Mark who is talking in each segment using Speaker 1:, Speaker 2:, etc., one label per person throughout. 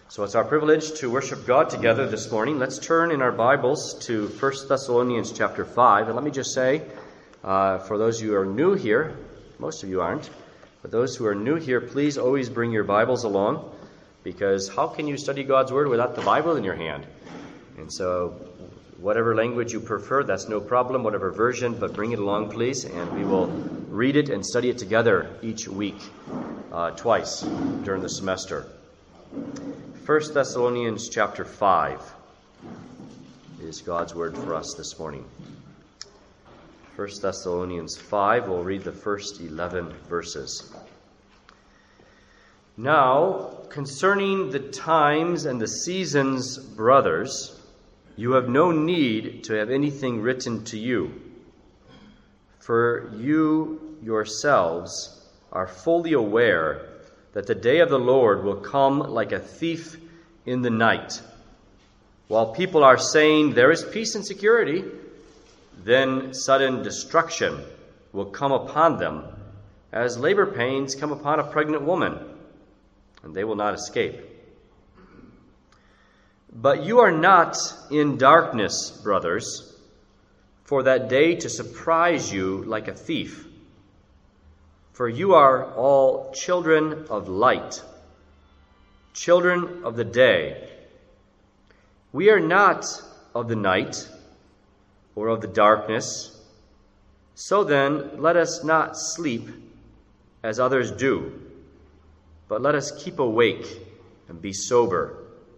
Speaker 1: So it's our privilege to worship God together this morning. Let's turn in our Bibles to 1 Thessalonians chapter 5. And let me just say, for those of you who are new here, most of you aren't, but those who are new here, please always bring your Bibles along, because how can you study God's Word without the Bible in your hand? And so whatever language you prefer, that's no problem, whatever version, but bring it along, please, and we will read it and study it together each week, twice during the semester. 1 Thessalonians chapter 5 is God's word for us this morning. 1 Thessalonians 5, we'll read the first 11 verses. Now, concerning the times and the seasons, brothers, you have no need to have anything written to you, for you yourselves are fully aware that the day of the Lord will come like a thief in the night. While people are saying there is peace and security, then sudden destruction will come upon them as labor pains come upon a pregnant woman, and they will not escape. But you are not in darkness, brothers, for that day to surprise you like a thief. For you are all children of light, children of the day. We are not of the night or of the darkness. So then, let us not sleep as others do, but let us keep awake and be sober.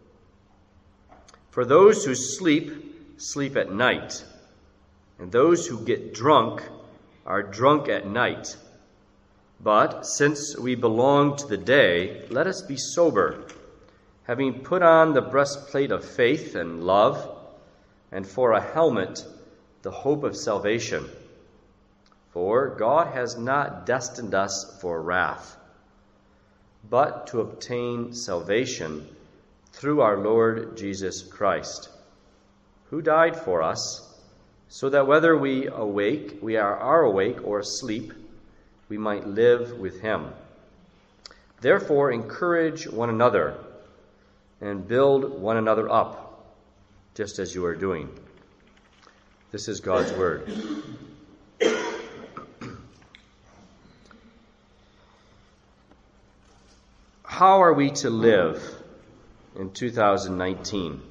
Speaker 1: For those who sleep, sleep at night, and those who get drunk are drunk at night. But since we belong to the day, let us be sober, having put on the breastplate of faith and love, and for a helmet, the hope of salvation. For God has not destined us for wrath, but to obtain salvation through our Lord Jesus Christ, who died for us, so that whether we are awake or asleep, we might live with him. Therefore, encourage one another and build one another up, just as you are doing. This is God's word. How are we to live in 2019?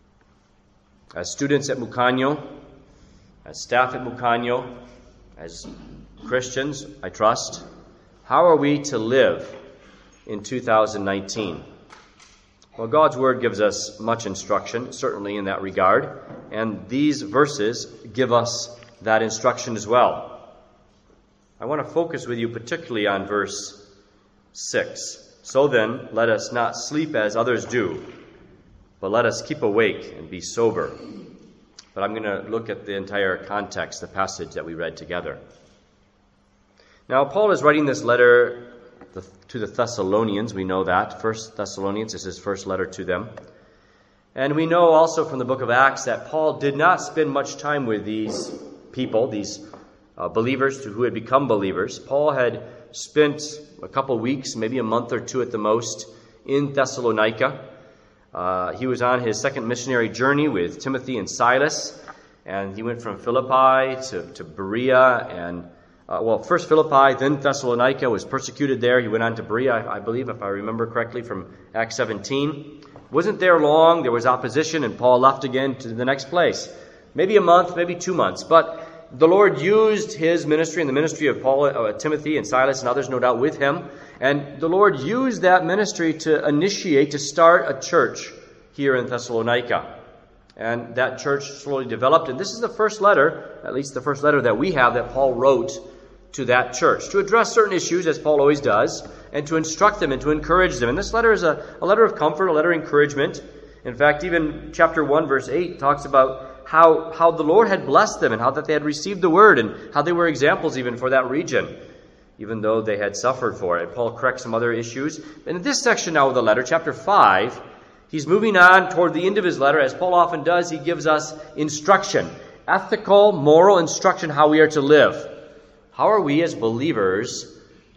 Speaker 1: As students at Mucanyo, as staff at Mucanyo, as Christians, I trust, how are we to live in 2019? Well, God's Word gives us much instruction, certainly in that regard, and these verses give us that instruction as well. I want to focus with you particularly on verse 6. So then, let us not sleep as others do, but let us keep awake and be sober. But I'm going to look at the entire context, the passage that we read together. Now, Paul is writing this letter to the Thessalonians. We know that. 1 Thessalonians is his first letter to them. And we know also from the book of Acts that Paul did not spend much time with these people, these believers who had become believers. Paul had spent a couple weeks, maybe a month or two at the most, in Thessalonica. He was on his second missionary journey with Timothy and Silas, and he went from Philippi to Berea, and first Philippi, then Thessalonica, was persecuted there. He went on to Berea, I believe, if I remember correctly, from Acts 17. Wasn't there long. There was opposition, and Paul left again to the next place. Maybe a month, maybe 2 months, but the Lord used his ministry and the ministry of Paul, Timothy and Silas and others, no doubt, with him. And the Lord used that ministry to start a church here in Thessalonica. And that church slowly developed. And this is the first letter, at least the first letter that we have, that Paul wrote to that church, to address certain issues, as Paul always does, and to instruct them and to encourage them. And this letter is a letter of comfort, a letter of encouragement. In fact, even chapter 1, verse 8 talks about how the Lord had blessed them and how that they had received the word and how they were examples even for that region, even though they had suffered for it. Paul corrects some other issues. And in this section now of the letter, chapter 5, he's moving on toward the end of his letter. As Paul often does, he gives us instruction, ethical, moral instruction, how we are to live. How are we as believers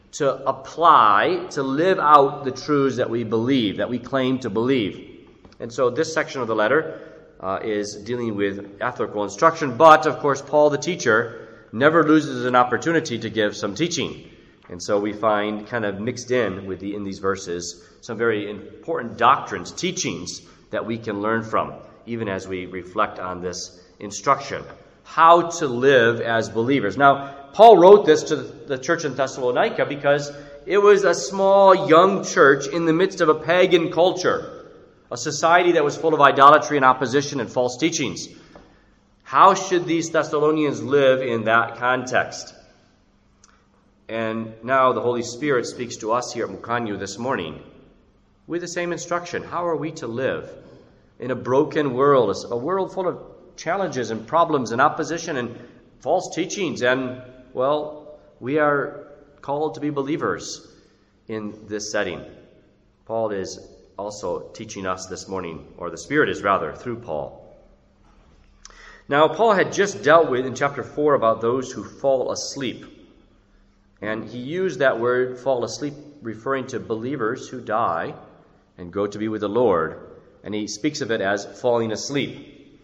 Speaker 1: to apply, to live out the truths that we believe, that we claim to believe. And so this section of the letter is dealing with ethical instruction, but of course Paul the teacher never loses an opportunity to give some teaching. And so we find kind of mixed in these verses some very important doctrines, teachings that we can learn from, even as we reflect on this instruction. How to live as believers. Now, Paul wrote this to the church in Thessalonica because it was a small, young church in the midst of a pagan culture, a society that was full of idolatry and opposition and false teachings. How should these Thessalonians live in that context? And now the Holy Spirit speaks to us here at Mukanyu this morning with the same instruction. How are we to live in a broken world, a world full of challenges and problems and opposition and false teachings? And, well, we are called to be believers in this setting. Paul is also teaching us this morning, or the Spirit is rather, through Paul. Now, Paul had just dealt with in chapter 4 about those who fall asleep. And he used that word, fall asleep, referring to believers who die and go to be with the Lord. And he speaks of it as falling asleep.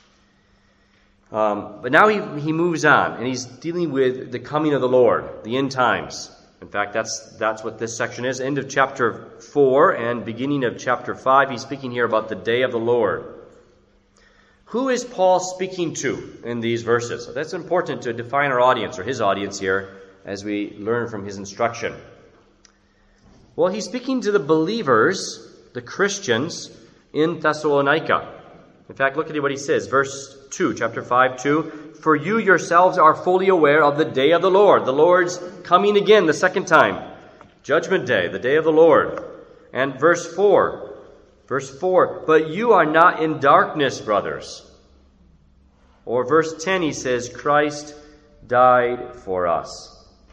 Speaker 1: But now he moves on, and he's dealing with the coming of the Lord, the end times. In fact, that's what this section is. End of chapter 4 and beginning of chapter 5, he's speaking here about the day of the Lord. Who is Paul speaking to in these verses? So that's important to define our audience, or his audience here, as we learn from his instruction. Well, he's speaking to the believers, the Christians, in Thessalonica. In fact, look at what he says. Verse 2, chapter 5, 2. For you yourselves are fully aware of the day of the Lord. The Lord's coming again the second time. Judgment day, the day of the Lord. And verse 4. But you are not in darkness, brothers. Or verse 10, he says, Christ died for us.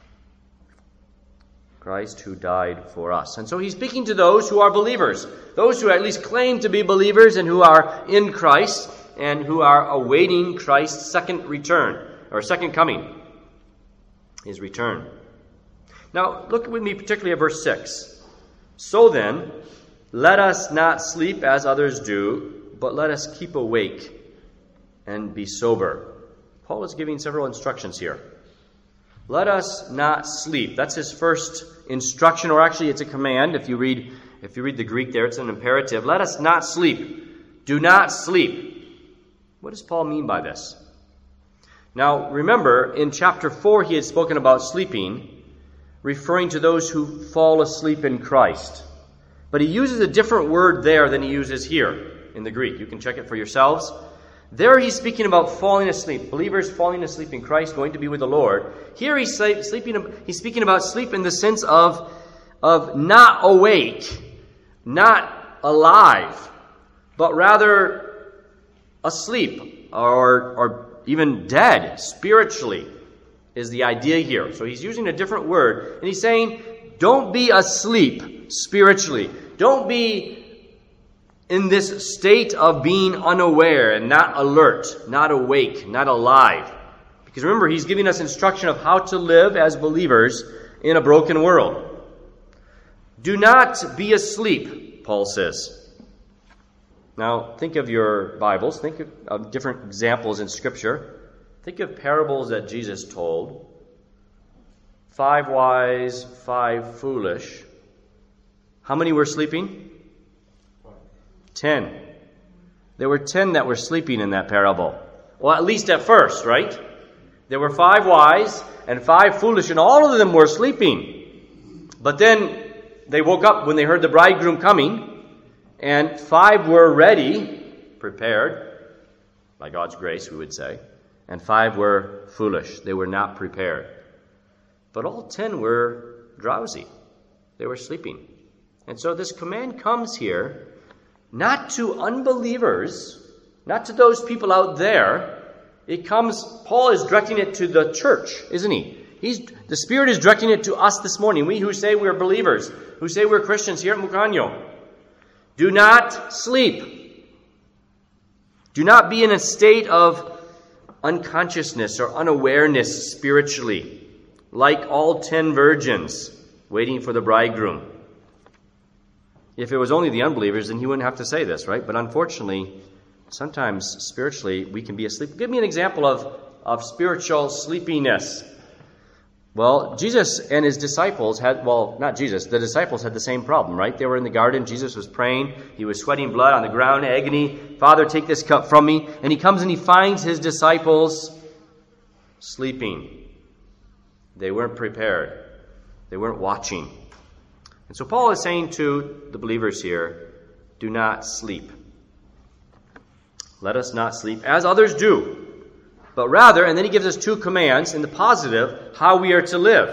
Speaker 1: Christ who died for us. And so he's speaking to those who are believers, those who at least claim to be believers and who are in Christ and who are awaiting Christ's second return, or second coming, his return. Now, look with me particularly at verse 6. So then, let us not sleep as others do, but let us keep awake and be sober. Paul is giving several instructions here. Let us not sleep. That's his first instruction, or actually it's a command. If you read the Greek there, it's an imperative. Let us not sleep. Do not sleep. What does Paul mean by this? Now, remember, in chapter 4, he had spoken about sleeping, referring to those who fall asleep in Christ. But he uses a different word there than he uses here in the Greek. You can check it for yourselves. There he's speaking about falling asleep, believers falling asleep in Christ, going to be with the Lord. Here he's speaking about sleep in the sense of not awake, not alive, but rather asleep or even dead spiritually is the idea here. So he's using a different word, and he's saying, don't be asleep spiritually. Don't be in this state of being unaware and not alert, not awake, not alive. Because remember, he's giving us instruction of how to live as believers in a broken world. Do not be asleep, Paul says. Now, think of your Bibles. Think of different examples in Scripture. Think of parables that Jesus told. 5 wise, 5 foolish. How many were sleeping? 10. There were 10 that were sleeping in that parable. Well, at least at first, right? There were 5 wise and 5 foolish, and all of them were sleeping. But then they woke up when they heard the bridegroom coming, and 5 were ready, prepared, by God's grace, we would say, and 5 were foolish. They were not prepared. But all 10 were drowsy. They were sleeping. And so this command comes here not to unbelievers, not to those people out there. Paul is directing it to the church, isn't he? The Spirit is directing it to us this morning, we who say we're believers, who say we're Christians here at Mukanyo. Do not sleep. Do not be in a state of unconsciousness or unawareness spiritually, like all 10 virgins. waiting for the bridegroom. If it was only the unbelievers, then he wouldn't have to say this, right? But unfortunately, sometimes spiritually we can be asleep. Give me an example of spiritual sleepiness. Well, Jesus and his disciples the disciples had the same problem, right? They were in the garden. Jesus was praying. He was sweating blood on the ground, agony. Father, take this cup from me. And he comes and he finds his disciples sleeping. They weren't prepared. They weren't watching. And so Paul is saying to the believers here, do not sleep. Let us not sleep as others do. But rather, and then he gives us two commands in the positive, how we are to live.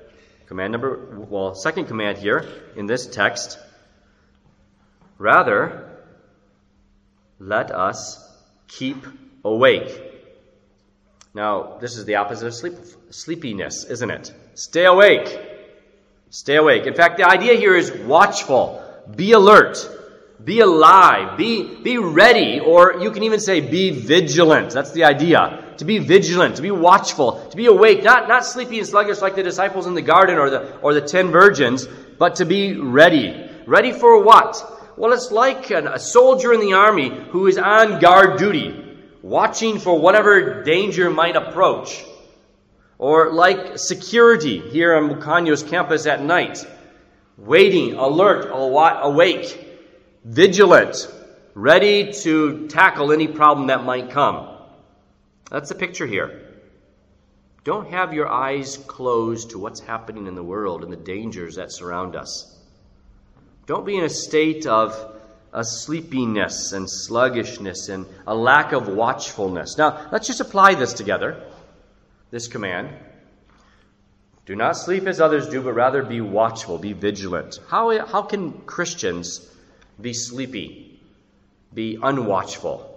Speaker 1: Second command here in this text. Rather, let us keep awake. Now, this is the opposite of sleepiness, isn't it? Stay awake. Stay awake. In fact, the idea here is watchful. Be alert. Be alive. Be ready. Or you can even say be vigilant. That's the idea. To be vigilant, to be watchful, to be awake, not sleepy and sluggish like the disciples in the garden or the 10 virgins, but to be ready. Ready for what? Well, it's like a soldier in the army who is on guard duty, watching for whatever danger might approach. Or like security here on Mukanyos campus at night, waiting, alert, awake, vigilant, ready to tackle any problem that might come. That's the picture here. Don't have your eyes closed to what's happening in the world and the dangers that surround us. Don't be in a state of a sleepiness and sluggishness and a lack of watchfulness. Now, let's just apply this together, this command. Do not sleep as others do, but rather be watchful, be vigilant. How can Christians be sleepy, be unwatchful?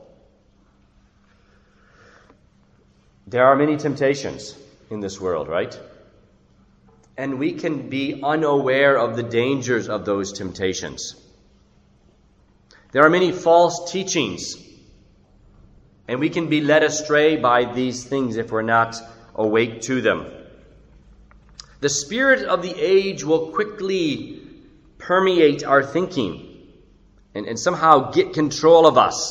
Speaker 1: There are many temptations in this world, right? And we can be unaware of the dangers of those temptations. There are many false teachings, and we can be led astray by these things if we're not awake to them. The spirit of the age will quickly permeate our thinking and somehow get control of us.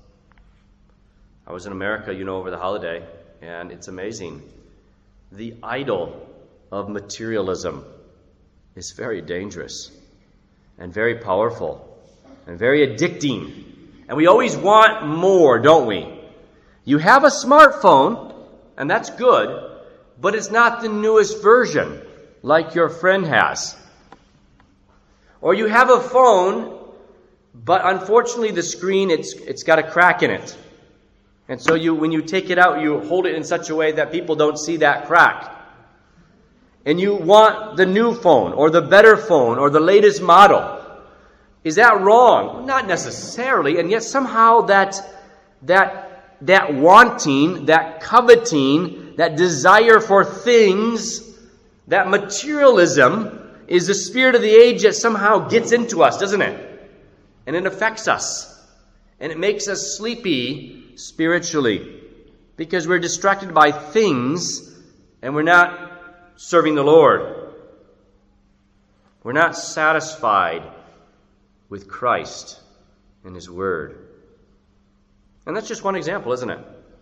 Speaker 1: I was in America, over the holiday. And it's amazing. The idol of materialism is very dangerous and very powerful and very addicting. And we always want more, don't we? You have a smartphone, and that's good, but it's not the newest version like your friend has. Or you have a phone, but unfortunately the screen, it's got a crack in it. And so when you take it out, you hold it in such a way that people don't see that crack. And you want the new phone or the better phone or the latest model. Is that wrong? Not necessarily. And yet somehow that wanting, that coveting, that desire for things, that materialism is the spirit of the age that somehow gets into us, doesn't it? And it affects us. And it makes us sleepy spiritually, because we're distracted by things and we're not serving the Lord. We're not satisfied with Christ and His Word. And that's just one example, isn't it?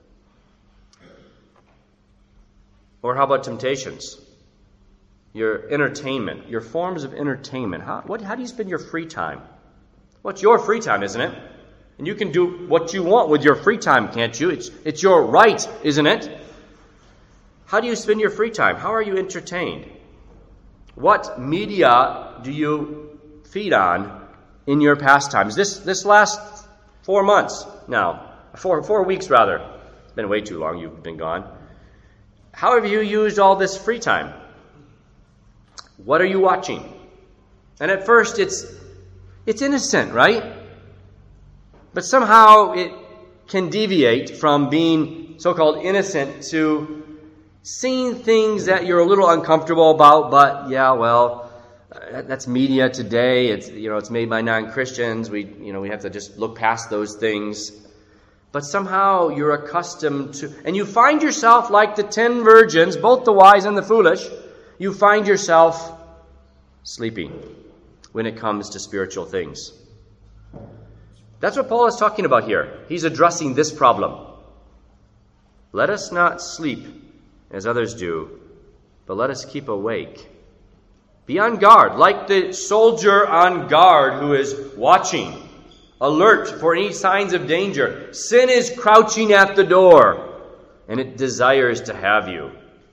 Speaker 1: Or how about temptations? Your entertainment, your forms of entertainment. How do you spend your free time? Well, it's your free time, isn't it? And you can do what you want with your free time, can't you? It's your right, isn't it? How do you spend your free time? How are you entertained? What media do you feed on in your pastimes? This last 4 months now, 4 weeks rather. It's been way too long, you've been gone. How have you used all this free time? What are you watching? And at first it's innocent, right? But somehow it can deviate from being so-called innocent to seeing things that you're a little uncomfortable about, but that's media today. It's made by non-Christians. We have to just look past those things. But somehow you're accustomed to, and you find yourself like the 10 virgins, both the wise and the foolish. You find yourself sleeping when it comes to spiritual things. That's what Paul is talking about here. He's addressing this problem. Let us not sleep as others do, but let us keep awake. Be on guard, like the soldier on guard who is watching, alert for any signs of danger. Sin is crouching at the door, and it desires to have you.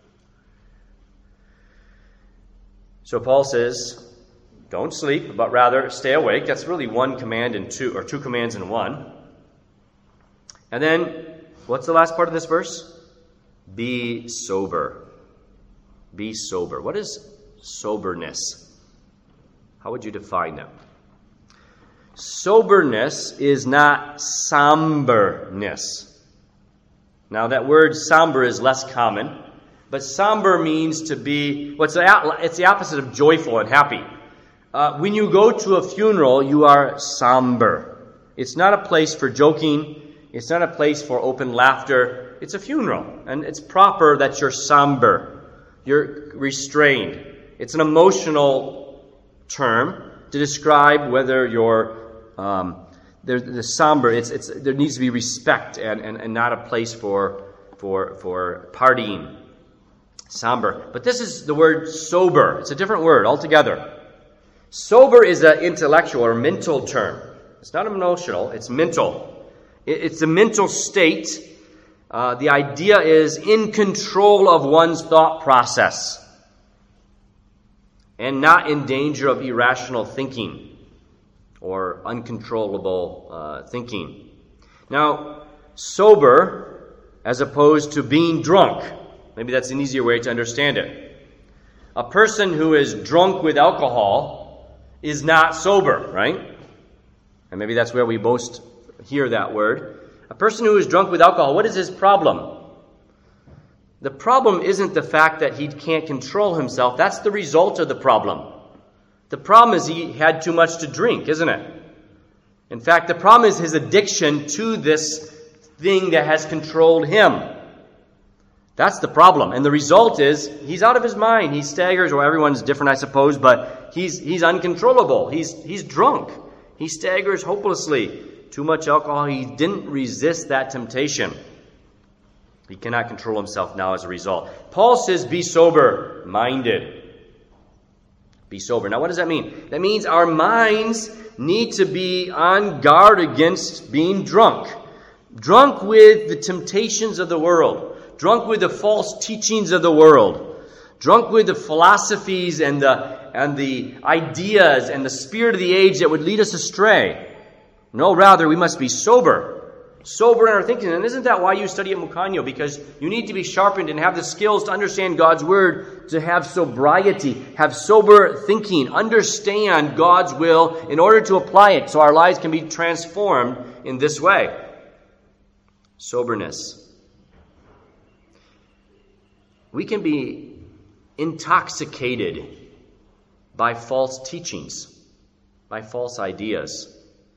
Speaker 1: So Paul says, don't sleep, but rather stay awake. That's really one command in two, or two commands in one. And then, what's the last part of this verse? Be sober. Be sober. What is soberness? How would you define that? Soberness is not somberness. Now, that word somber is less common, but somber means to be, it's the opposite of joyful and happy. When you go to a funeral, you are somber. It's not a place for joking. It's not a place for open laughter. It's a funeral, and it's proper that you're somber. You're restrained. It's an emotional term to describe whether you're the somber. There needs to be respect and not a place for partying. Somber. But this is the word sober. It's a different word altogether. Sober is an intellectual or mental term. It's not emotional, it's mental. It's a mental state. The idea is in control of one's thought process and not in danger of irrational thinking or uncontrollable thinking. Now, sober as opposed to being drunk. Maybe that's an easier way to understand it. A person who is drunk with alcohol is not sober, right? And maybe that's where we most hear that word. A person who is drunk with alcohol, what is his problem? The problem isn't the fact that he can't control himself. That's the result of the problem. The problem is he had too much to drink, isn't it? In fact, the problem is his addiction to this thing that has controlled him. That's the problem. And the result is he's out of his mind. He staggers, or everyone's different, I suppose, but he's uncontrollable. He's drunk. He staggers hopelessly. Too much alcohol. He didn't resist that temptation. He cannot control himself now as a result. Paul says, be sober-minded. Be sober. Now, what does that mean? That means our minds need to be on guard against being drunk. Drunk with the temptations of the world. Drunk with the false teachings of the world. Drunk with the philosophies and the ideas and the spirit of the age that would lead us astray. No, rather, we must be sober. Sober in our thinking. And isn't that why you study at Mukanyo? Because you need to be sharpened and have the skills to understand God's Word, to have sobriety, have sober thinking, understand God's will in order to apply it so our lives can be transformed in this way. Soberness. We can be intoxicated by false teachings, by false ideas.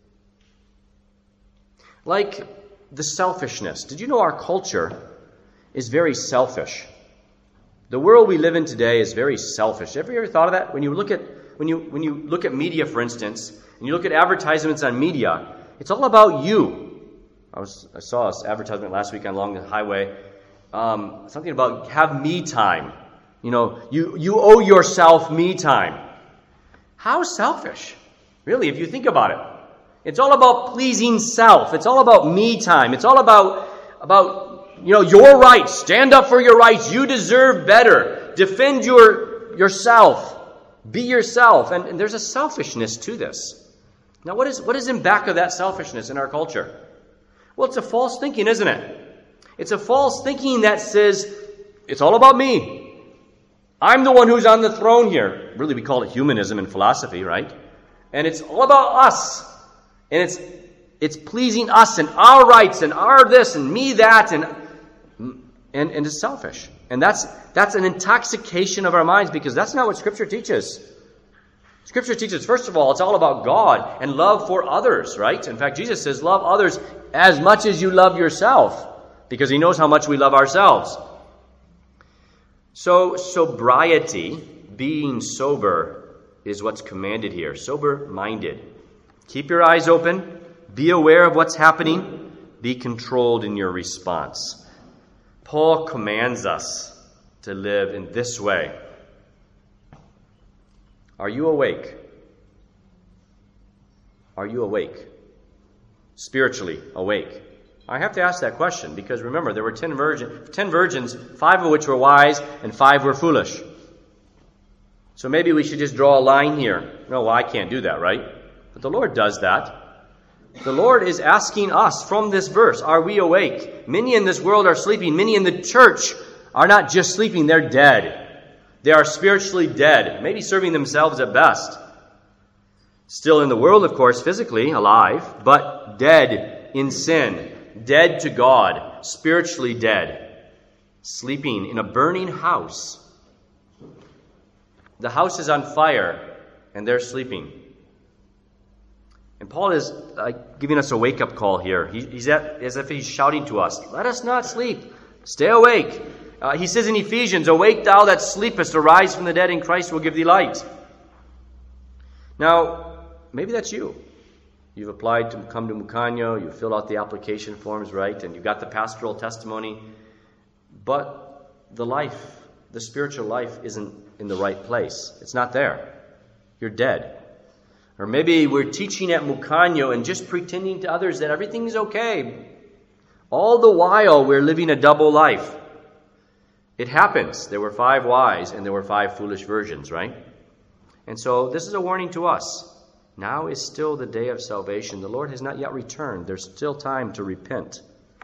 Speaker 1: Like the selfishness. Did you know our culture is very selfish? The world we live in today is very selfish. Have you ever thought of that? When you look at media, for instance, and you look at advertisements on media, it's all about you. I saw an advertisement last week along the highway. Something about have me time. You know, you owe yourself me time. How selfish. Really, if you think about it. It's all about pleasing self. It's all about me time. It's all about your rights. Stand up for your rights. You deserve better. Defend yourself. Be yourself. And there's a selfishness to this. Now, what is in back of that selfishness in our culture? Well, it's a false thinking, isn't it? It's a false thinking that says, it's all about me. I'm the one who's on the throne here. Really, we call it humanism in philosophy, right? And it's all about us. And it's pleasing us and our rights and our this and me that and it's selfish. And that's an intoxication of our minds because that's not what Scripture teaches. Scripture teaches, first of all, it's all about God and love for others, right? In fact, Jesus says, love others as much as you love yourself because He knows how much we love ourselves. So sobriety, being sober, is what's commanded here. Sober-minded. Keep your eyes open. Be aware of what's happening. Be controlled in your response. Paul commands us to live in this way. Are you awake? Are you awake? Spiritually awake? I have to ask that question because remember, there were 10 virgins, 5 of which were wise and 5 were foolish. So maybe we should just draw a line here. No, well, I can't do that, right? But the Lord does that. The Lord is asking us from this verse, are we awake? Many in this world are sleeping. Many in the church are not just sleeping, they're dead. They are spiritually dead, maybe serving themselves at best. Still in the world, of course, physically alive, but dead in sin, dead to God, spiritually dead, sleeping in a burning house. The house is on fire, and they're sleeping. And Paul is giving us a wake-up call here. He's as if he's shouting to us, let us not sleep. Stay awake. He says in Ephesians, awake thou that sleepest, arise from the dead, and Christ will give thee light. Now, maybe that's you. You've applied to come to Mukanyo, you've filled out the application forms, right? And you've got the pastoral testimony. But the spiritual life isn't in the right place. It's not there. You're dead. Or maybe we're teaching at Mukanyo and just pretending to others that everything's okay. All the while we're living a double life. It happens. There were 5 wise and there were 5 foolish virgins, right? And so this is a warning to us. Now is still the day of salvation. The Lord has not yet returned. There's still time to repent.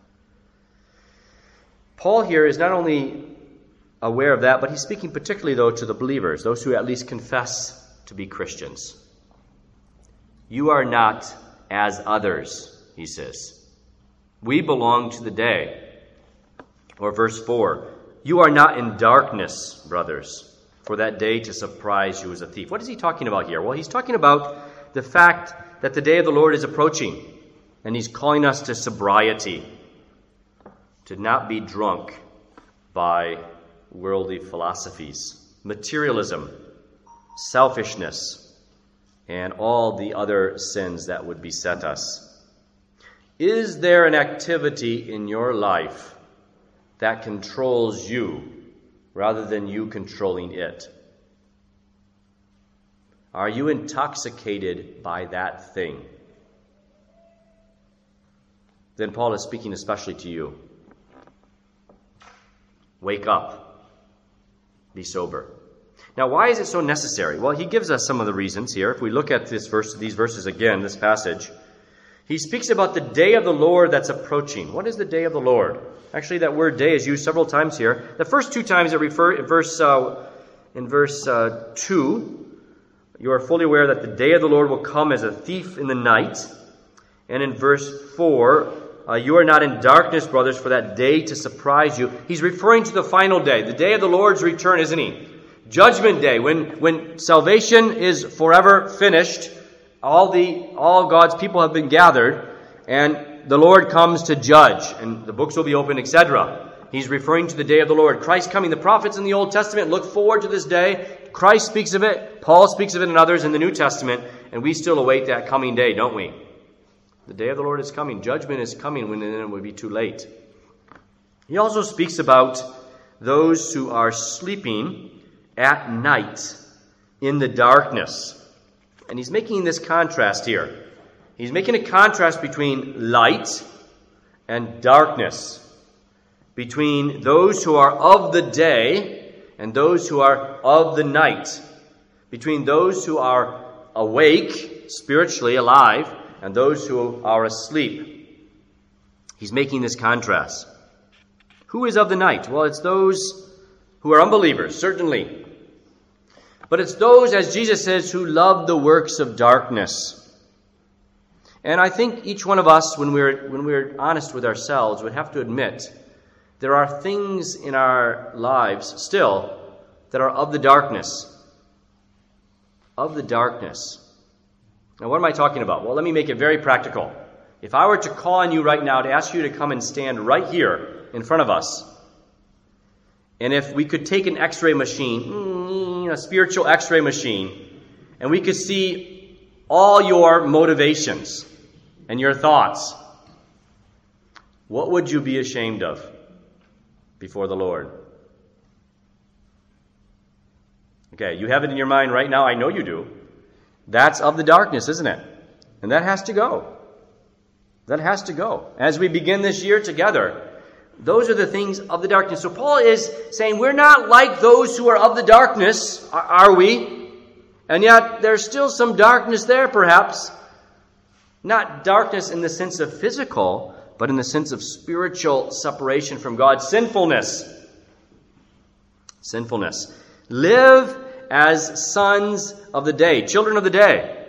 Speaker 1: Paul here is not only aware of that, but he's speaking particularly, though, to the believers, those who at least confess to be Christians. You are not as others, he says. We belong to the day. Or verse 4, you are not in darkness, brothers, for that day to surprise you as a thief. What is he talking about here? Well, he's talking about the fact that the day of the Lord is approaching, and he's calling us to sobriety, to not be drunk by worldly philosophies, materialism, selfishness, and all the other sins that would beset us. Is there an activity in your life that controls you rather than you controlling it? Are you intoxicated by that thing? Then Paul is speaking especially to you. Wake up. Be sober. Now, why is it so necessary? Well, he gives us some of the reasons here. If we look at these verses again, this passage, he speaks about the day of the Lord that's approaching. What is the day of the Lord? Actually, that word day is used several times here. The first 2 times it refers in verse 2, you are fully aware that the day of the Lord will come as a thief in the night. And in verse 4, you are not in darkness, brothers, for that day to surprise you. He's referring to the final day, the day of the Lord's return, isn't he? Judgment day, when salvation is forever finished, all God's people have been gathered, and the Lord comes to judge, and the books will be opened, etc. He's referring to the day of the Lord. Christ coming. The prophets in the Old Testament look forward to this day. Christ speaks of it. Paul speaks of it, and others in the New Testament, and we still await that coming day, don't we? The day of the Lord is coming. Judgment is coming when it will be too late. He also speaks about those who are sleeping at night in the darkness. And he's making this contrast here. He's making a contrast between light and darkness, between those who are of the day and those who are of the night, between those who are awake, spiritually alive, and those who are asleep. He's making this contrast. Who is of the night? Well, it's those who are unbelievers, certainly. But it's those, as Jesus says, who love the works of darkness. And I think each one of us, when we're honest with ourselves, would have to admit there are things in our lives still that are of the darkness. Of the darkness. Now, what am I talking about? Well, let me make it very practical. If I were to call on you right now to ask you to come and stand right here in front of us, and if we could take an x-ray machine, a spiritual x-ray machine, and we could see all your motivations and your thoughts, what would you be ashamed of before the Lord? Okay, you have it in your mind right now. I know you do. That's of the darkness, isn't it? And that has to go. That has to go. As we begin this year together, those are the things of the darkness. So Paul is saying we're not like those who are of the darkness, are we? And yet there's still some darkness there, perhaps. Not darkness in the sense of physical, but in the sense of spiritual separation from God. Sinfulness. Sinfulness. Live as sons of the day, children of the day.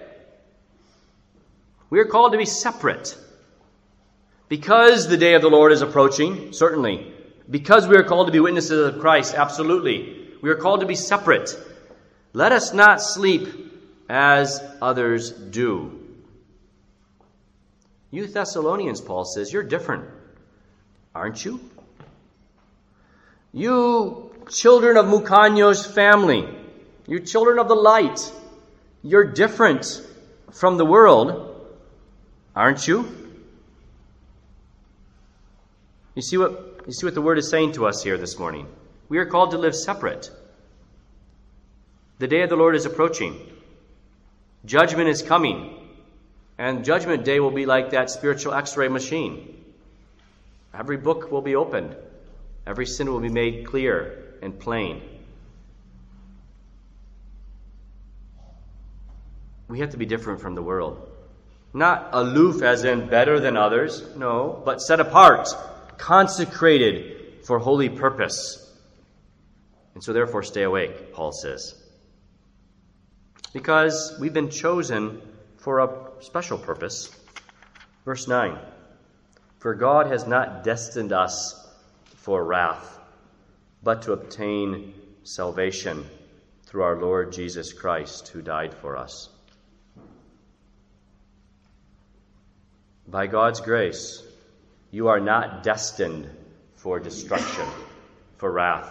Speaker 1: We are called to be separate. Because the day of the Lord is approaching, certainly. Because we are called to be witnesses of Christ, absolutely. We are called to be separate. Let us not sleep as others do. You Thessalonians, Paul says, you're different, aren't you? You children of Mucanyo's family, you children of the light, you're different from the world, aren't you? You see what the Word is saying to us here this morning. We are called to live separate. The day of the Lord is approaching. Judgment is coming. And Judgment Day will be like that spiritual x-ray machine. Every book will be opened. Every sin will be made clear and plain. We have to be different from the world. Not aloof as in better than others, no, but set apart, consecrated for holy purpose. And so therefore stay awake, Paul says. Because we've been chosen for a special purpose. Verse 9. For God has not destined us for wrath, but to obtain salvation through our Lord Jesus Christ, who died for us. By God's grace, you are not destined for destruction, for wrath.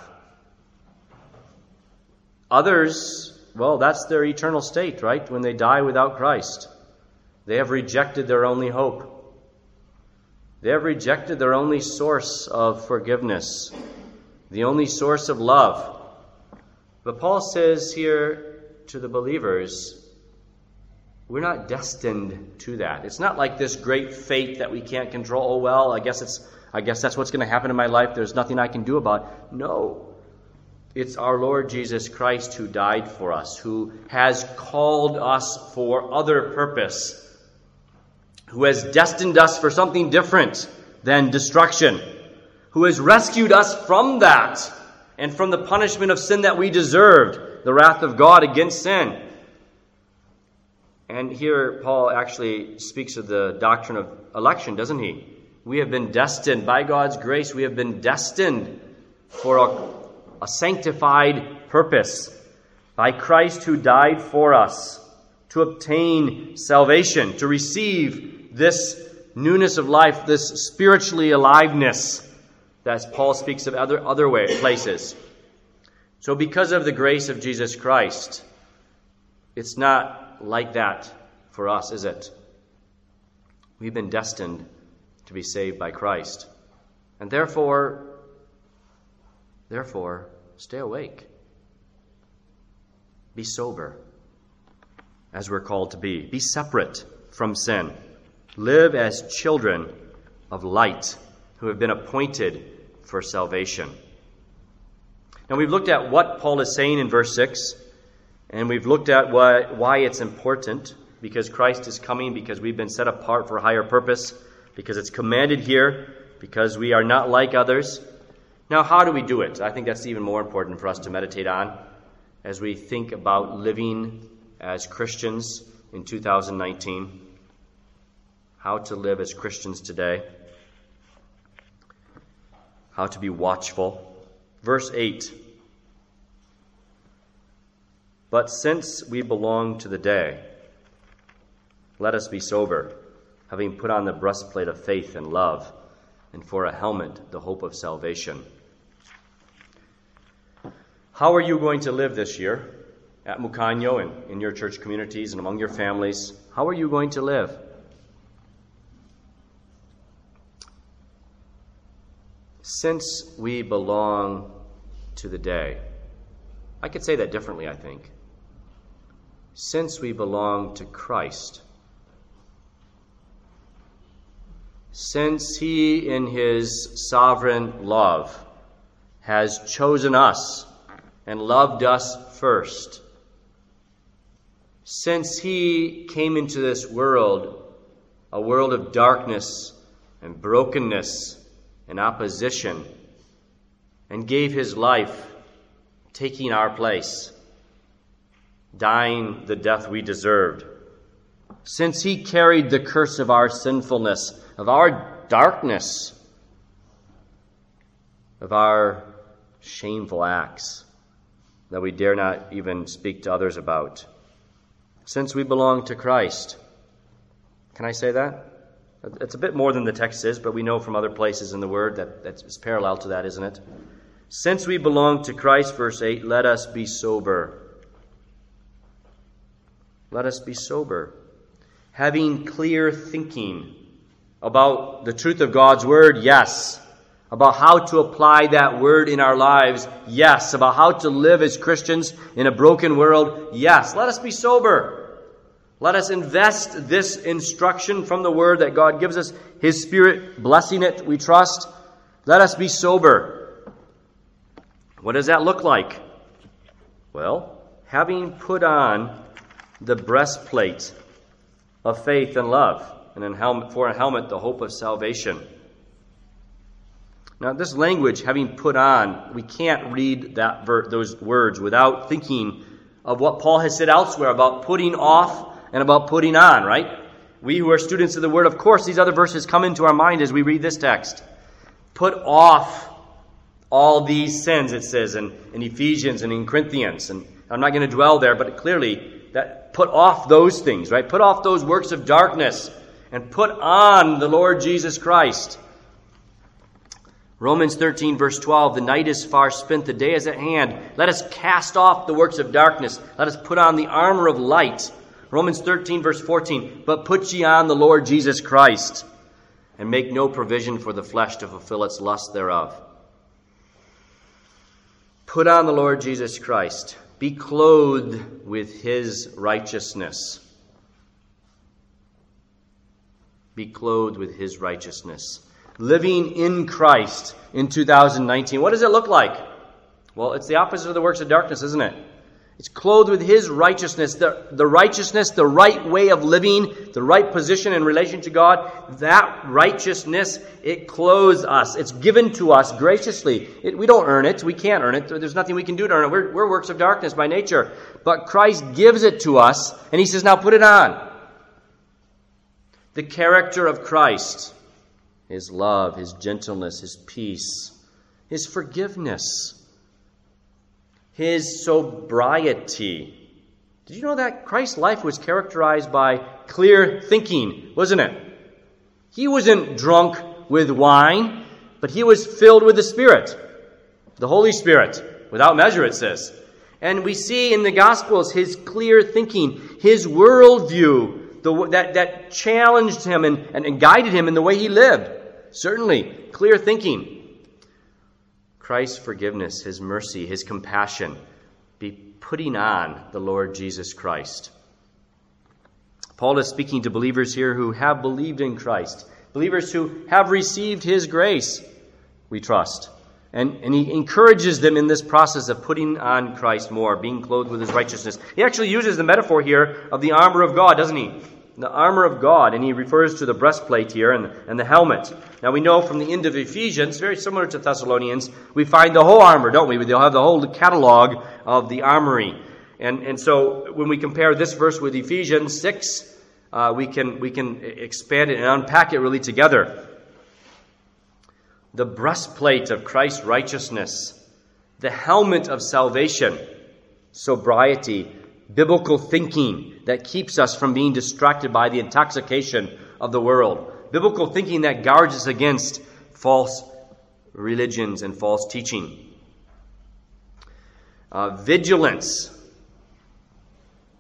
Speaker 1: Others, well, that's their eternal state, right? When they die without Christ. They have rejected their only hope. They have rejected their only source of forgiveness, the only source of love. But Paul says here to the believers, we're not destined to that. It's not like this great fate that we can't control. Oh, well, I guess that's what's going to happen in my life. There's nothing I can do about it. No. It's our Lord Jesus Christ who died for us, who has called us for other purpose, who has destined us for something different than destruction, who has rescued us from that and from the punishment of sin that we deserved, the wrath of God against sin. And here Paul actually speaks of the doctrine of election, doesn't he? We have been destined, by God's grace, we have been destined for a sanctified purpose by Christ who died for us to obtain salvation, to receive this newness of life, this spiritually aliveness that Paul speaks of other places. So because of the grace of Jesus Christ, it's not like that for us, is it? We've been destined to be saved by Christ. And therefore, stay awake. Be sober, as we're called to be. Be separate from sin. Live as children of light who have been appointed for salvation. Now, we've looked at what Paul is saying in verse 6, and we've looked at why it's important, because Christ is coming, because we've been set apart for a higher purpose, because it's commanded here, because we are not like others. Now, how do we do it? I think that's even more important for us to meditate on as we think about living as Christians in 2019. How to live as Christians today. How to be watchful. Verse 8. But since we belong to the day, let us be sober, having put on the breastplate of faith and love, and for a helmet, the hope of salvation. How are you going to live this year? at Mukano and in your church communities and among your families, how are you going to live? Since we belong to the day, I could say that differently, I think. Since we belong to Christ, since He, in His sovereign love, has chosen us and loved us first, since He came into this world, a world of darkness and brokenness and opposition, and gave His life, taking our place, dying the death we deserved, since He carried the curse of our sinfulness, of our darkness, of our shameful acts that we dare not even speak to others about, since we belong to Christ. Can I say that? It's a bit more than the text says, but we know from other places in the Word that that's parallel to that, isn't it? Since we belong to Christ, verse 8, let us be sober. Let us be sober. Having clear thinking about the truth of God's Word, yes. About how to apply that Word in our lives, yes. About how to live as Christians in a broken world, yes. Let us be sober. Let us invest this instruction from the Word that God gives us, His Spirit blessing it, we trust. Let us be sober. What does that look like? Well, having put on the breastplate of faith and love, and for a helmet, the hope of salvation. Now, this language, having put on, we can't read those words without thinking of what Paul has said elsewhere about putting off and about putting on, right? We who are students of the Word, of course, these other verses come into our mind as we read this text. Put off all these sins, it says in Ephesians and in Corinthians. And I'm not going to dwell there, but clearly, that put off those things, right? Put off those works of darkness and put on the Lord Jesus Christ. Romans 13, verse 12, the night is far spent, the day is at hand. Let us cast off the works of darkness. Let us put on the armor of light. Romans 13, verse 14, but put ye on the Lord Jesus Christ, and make no provision for the flesh to fulfill its lust thereof. Put on the Lord Jesus Christ. Be clothed with His righteousness. Be clothed with His righteousness. Living in Christ in 2019. What does it look like? Well, it's the opposite of the works of darkness, isn't it? It's clothed with His righteousness, the righteousness, the right way of living, the right position in relation to God. That righteousness, it clothes us. It's given to us graciously. We don't earn it. We can't earn it. There's nothing we can do to earn it. We're works of darkness by nature. But Christ gives it to us, and He says, now put it on. The character of Christ, His love, His gentleness, His peace, His forgiveness, His sobriety. Did you know that Christ's life was characterized by clear thinking, wasn't it? He wasn't drunk with wine, but He was filled with the Spirit, the Holy Spirit, without measure, it says. And we see in the Gospels His clear thinking, His worldview, that challenged Him and guided Him in the way He lived. Certainly, clear thinking. Christ's forgiveness, His mercy, His compassion. Be putting on the Lord Jesus Christ. Paul is speaking to believers here who have believed in Christ. Believers who have received His grace, we trust. And he encourages them in this process of putting on Christ more, being clothed with His righteousness. He actually uses the metaphor here of the armor of God, doesn't he? The armor of God, and he refers to the breastplate here and the helmet. Now we know from the end of Ephesians, very similar to Thessalonians, we find the whole armor, don't we? They'll have the whole catalog of the armory. And so when we compare this verse with Ephesians 6, we can expand it and unpack it really together. The breastplate of Christ's righteousness, the helmet of salvation, sobriety, biblical thinking that keeps us from being distracted by the intoxication of the world. Biblical thinking that guards us against false religions and false teaching. Vigilance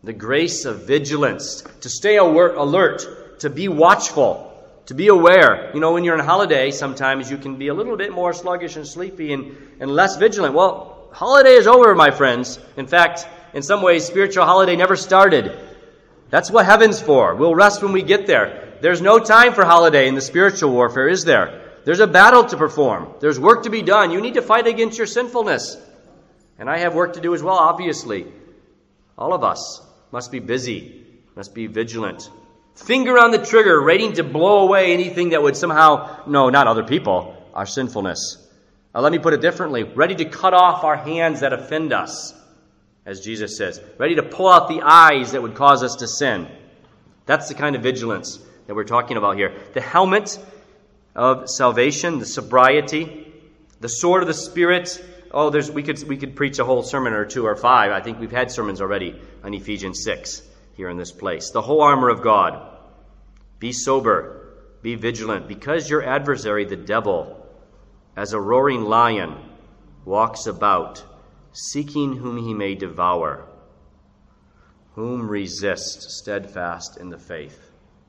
Speaker 1: The grace of vigilance, to stay alert, to be watchful, to be aware. You know, when you're on holiday, sometimes you can be a little bit more sluggish and sleepy and less vigilant. Well, holiday is over, my friends. In fact, in some ways, spiritual holiday never started. That's what heaven's for. We'll rest when we get there. There's no time for holiday in the spiritual warfare, is there? There's a battle to perform. There's work to be done. You need to fight against your sinfulness. And I have work to do as well, obviously. All of us must be busy, must be vigilant. Finger on the trigger, ready to blow away anything that would somehow, no, not other people, our sinfulness. Let me put it differently. Ready to cut off our hands that offend us, as Jesus says. Ready to pull out the eyes that would cause us to sin. That's the kind of vigilance that we're talking about here. The helmet of salvation, the sobriety, the sword of the Spirit. Oh, we could preach a whole sermon or 2 or 5. I think we've had sermons already on Ephesians 6 here in this place. The whole armor of God. Be sober, be vigilant, because your adversary, the devil, as a roaring lion, walks about, seeking whom he may devour. Whom resist, steadfast in the faith.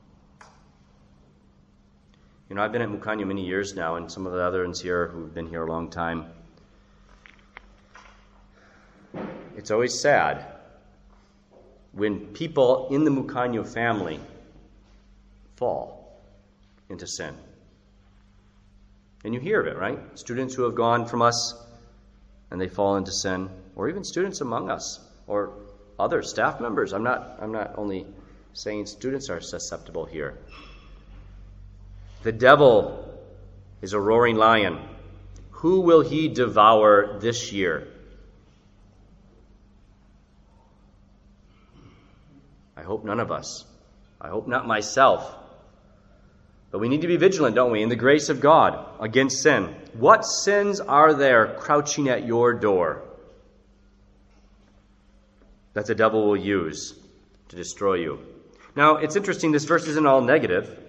Speaker 1: You know, I've been at Mukanya many years now, and some of the others here who've been here a long time. It's always sad when people in the Mukanya family fall into sin. And you hear of it, right? Students who have gone from us and they fall into sin, or even students among us, or other staff members. I'm not only saying students are susceptible here. The devil is a roaring lion. Who will he devour this year? I hope none of us. I hope not myself. But we need to be vigilant, don't we, in the grace of God against sin. What sins are there crouching at your door that the devil will use to destroy you? Now, it's interesting, this verse isn't all negative.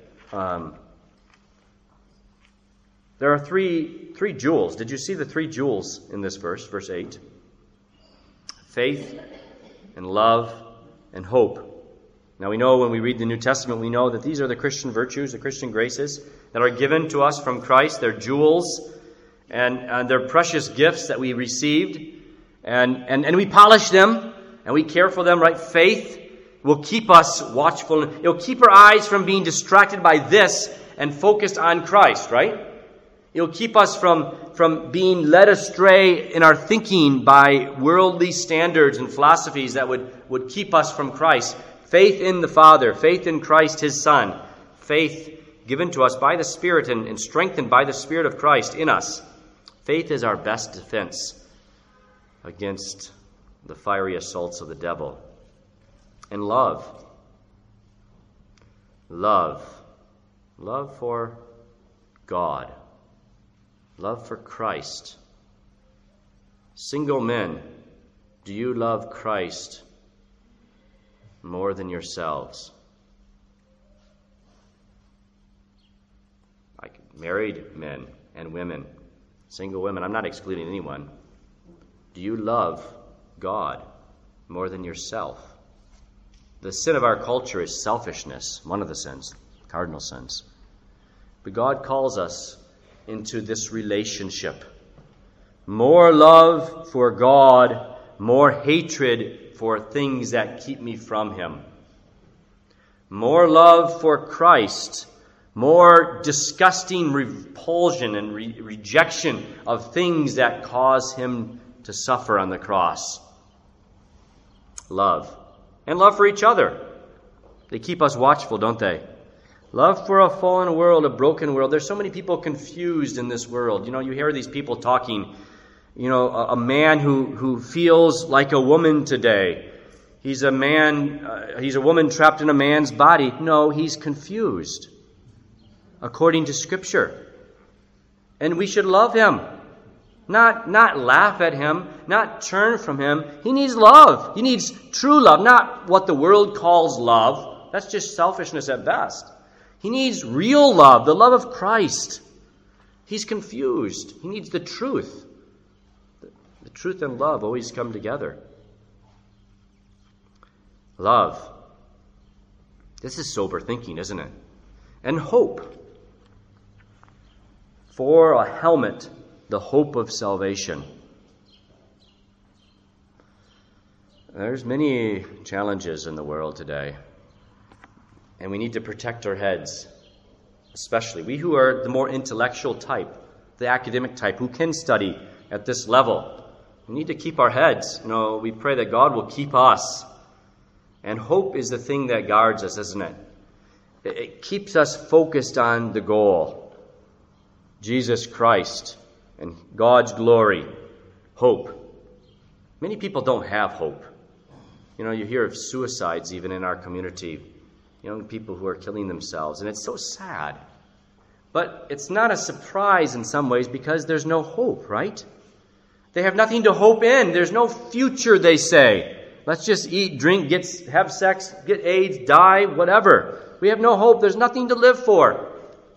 Speaker 1: There are three jewels. Did you see the 3 jewels in this verse, verse 8? Faith and love and hope. Now we know when we read the New Testament, we know that these are the Christian virtues, the Christian graces that are given to us from Christ. They're jewels and they're precious gifts that we received. And we polish them and we care for them, right? Faith will keep us watchful. It'll keep our eyes from being distracted by this and focused on Christ, right? It'll keep us from being led astray in our thinking by worldly standards and philosophies that would keep us from Christ. Faith in the Father, faith in Christ, His Son, faith given to us by the Spirit and strengthened by the Spirit of Christ in us. Faith is our best defense against the fiery assaults of the devil. And love. Love for God. Love for Christ. Single men, do you love Christ more than yourselves? Like married men and women, single women, I'm not excluding anyone. Do you love God more than yourself? The sin of our culture is selfishness, one of the sins, cardinal sins. But God calls us into this relationship. More love for God, more hatred for things that keep me from Him. More love for Christ, more disgusting repulsion and rejection of things that cause Him to suffer on the cross. Love. And love for each other. They keep us watchful, don't they? Love for a fallen world, a broken world. There's so many people confused in this world. You know, you hear these people talking, you know, a man who feels like a woman today. He's a woman trapped in a man's body. No, he's confused, according to Scripture. And we should love him. Not laugh at him, not turn from him. He needs love. He needs true love, not what the world calls love. That's just selfishness at best. He needs real love, the love of Christ. He's confused. He needs the truth. The truth and love always come together. love. This is sober thinking, isn't it? And hope. For a helmet, the hope of salvation. There's many challenges in the world today, and we need to protect our heads, especially we who are the more intellectual type, the academic type, who can study at this level. We need to keep our heads. We pray that God will keep us. And hope is the thing that guards us, isn't it? It keeps us focused on the goal. Jesus Christ and God's glory. Hope. Many people don't have hope. You hear of suicides even in our community. Young people who are killing themselves. And it's so sad. But it's not a surprise in some ways because there's no hope, right? They have nothing to hope in. There's no future, they say. Let's just eat, drink, have sex, get AIDS, die, whatever. We have no hope. There's nothing to live for.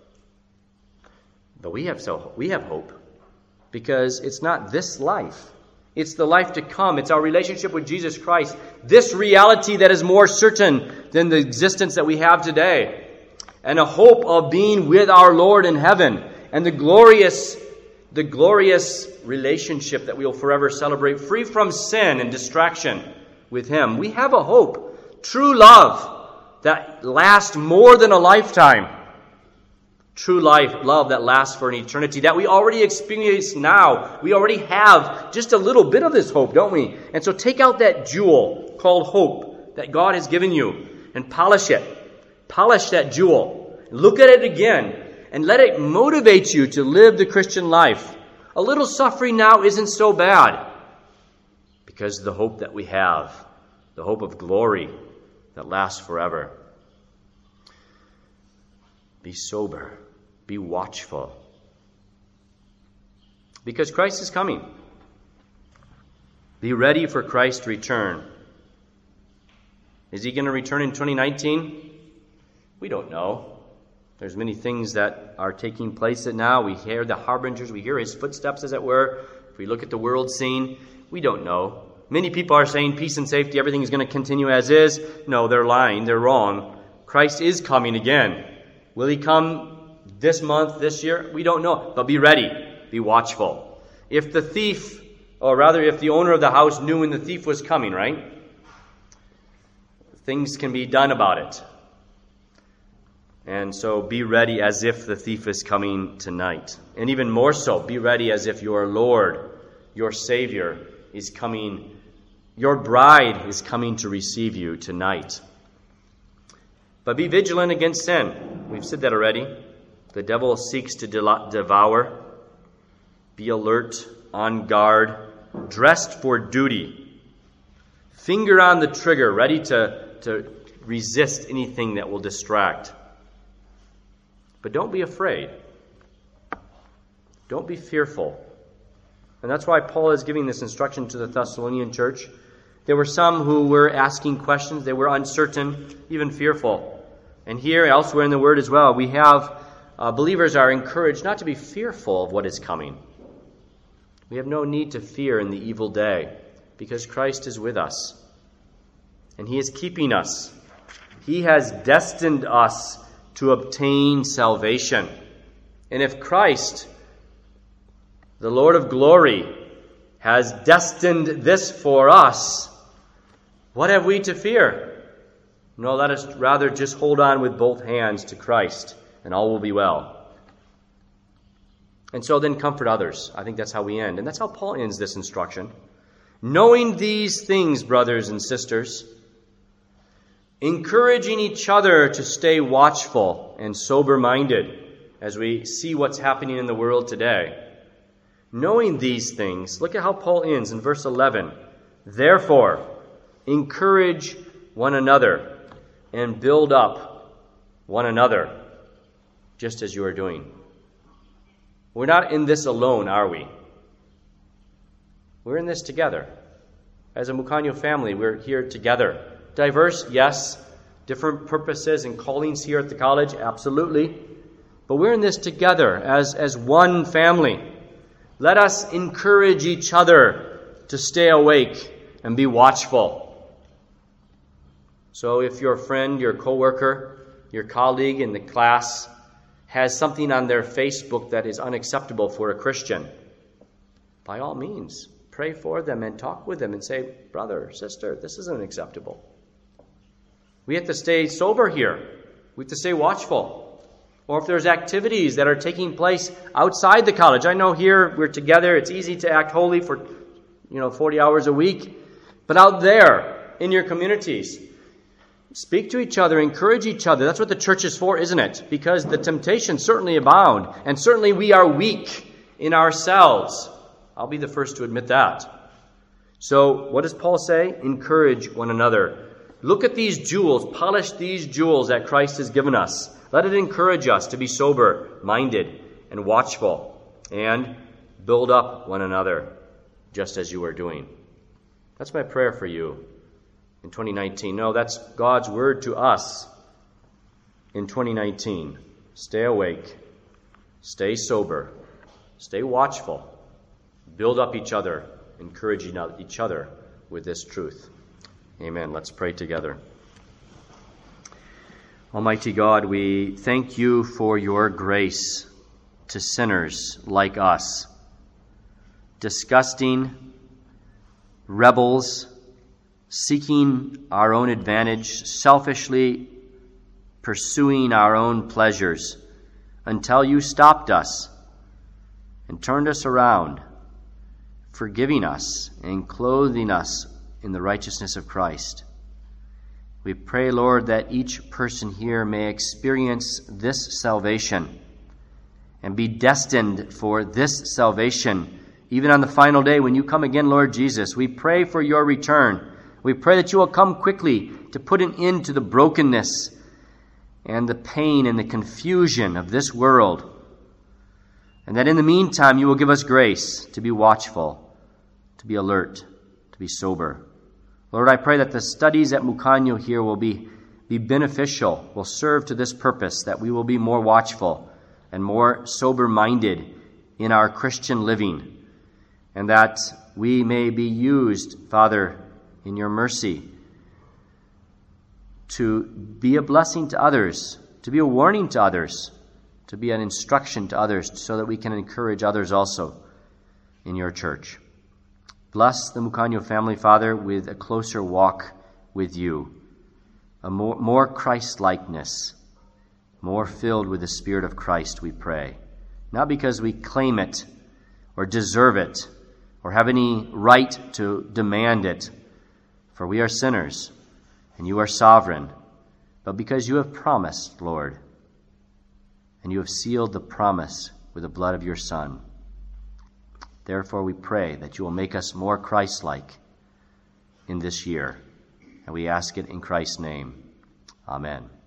Speaker 1: But we have hope because it's not this life. It's the life to come. It's our relationship with Jesus Christ. This reality that is more certain than the existence that we have today. And a hope of being with our Lord in heaven. And the glorious relationship that we will forever celebrate, free from sin and distraction with Him. We have a hope. True love that lasts more than a lifetime. True love that lasts for an eternity, that we already experience now. We already have just a little bit of this hope, don't we? And so take out that jewel called hope that God has given you and polish it. Polish that jewel. Look at it again and let it motivate you to live the Christian life. A little suffering now isn't so bad because of the hope that we have, the hope of glory that lasts forever. Be sober. Be watchful. Because Christ is coming. Be ready for Christ's return. Is He going to return in 2019? We don't know. There's many things that are taking place now. We hear the harbingers. We hear His footsteps, as it were. If we look at the world scene, we don't know. Many people are saying peace and safety, everything is going to continue as is. No, they're lying. They're wrong. Christ is coming again. Will He come this month, this year? We don't know. But be ready. Be watchful. If the owner of the house knew when the thief was coming, right? Things can be done about it. And so be ready as if the thief is coming tonight. And even more so, be ready as if your Lord, your Savior, is coming. Your bride is coming to receive you tonight. But be vigilant against sin. We've said that already. The devil seeks to devour. Be alert, on guard, dressed for duty. Finger on the trigger, ready to resist anything that will distract. But don't be afraid. Don't be fearful. And that's why Paul is giving this instruction to the Thessalonian church. There were some who were asking questions. They were uncertain, even fearful. And here, elsewhere in the Word as well, we have believers are encouraged not to be fearful of what is coming. We have no need to fear in the evil day because Christ is with us. And He is keeping us. He has destined us to obtain salvation. And if Christ, the Lord of glory, has destined this for us, what have we to fear? No, let us rather just hold on with both hands to Christ, and all will be well. And so then comfort others. I think that's how we end. And that's how Paul ends this instruction. Knowing these things, brothers and sisters, encouraging each other to stay watchful and sober-minded as we see what's happening in the world today. Knowing these things, look at how Paul ends in verse 11. Therefore, encourage one another and build up one another, just as you are doing. We're not in this alone, are we? We're in this together. As a Mukano family, we're here together. Diverse, yes. Different purposes and callings here at the college, absolutely. But we're in this together as one family. Let us encourage each other to stay awake and be watchful. So if your friend, your coworker, your colleague in the class has something on their Facebook that is unacceptable for a Christian, by all means, pray for them and talk with them and say, brother, sister, this isn't acceptable. We have to stay sober here. We have to stay watchful. Or if there's activities that are taking place outside the college. I know here we're together. It's easy to act holy for 40 hours a week. But out there in your communities, speak to each other, encourage each other. That's what the church is for, isn't it? Because the temptations certainly abound. And certainly we are weak in ourselves. I'll be the first to admit that. So what does Paul say? Encourage one another. Look at these jewels, polish these jewels that Christ has given us. Let it encourage us to be sober-minded and watchful and build up one another, just as you are doing. That's my prayer for you in 2019. No, that's God's word to us in 2019. Stay awake, stay sober, stay watchful, build up each other, encourage each other with this truth. Amen. Let's pray together. Almighty God, we thank you for your grace to sinners like us, disgusting rebels, seeking our own advantage, selfishly pursuing our own pleasures, until you stopped us and turned us around, forgiving us and clothing us in the righteousness of Christ. We pray, Lord, that each person here may experience this salvation and be destined for this salvation, even on the final day when you come again, Lord Jesus. We pray for your return. We pray that you will come quickly to put an end to the brokenness and the pain and the confusion of this world, and that in the meantime you will give us grace to be watchful, to be alert, to be sober. Lord, I pray that the studies at Mukanyo here will be beneficial, will serve to this purpose, that we will be more watchful and more sober-minded in our Christian living, and that we may be used, Father, in your mercy, to be a blessing to others, to be a warning to others, to be an instruction to others, so that we can encourage others also in your church. Bless the Mukanyo family, Father, with a closer walk with you, a more Christ-likeness, more filled with the Spirit of Christ, we pray. Not because we claim it or deserve it or have any right to demand it, for we are sinners and you are sovereign, but because you have promised, Lord, and you have sealed the promise with the blood of your Son. Therefore, we pray that you will make us more Christ-like in this year. And we ask it in Christ's name. Amen.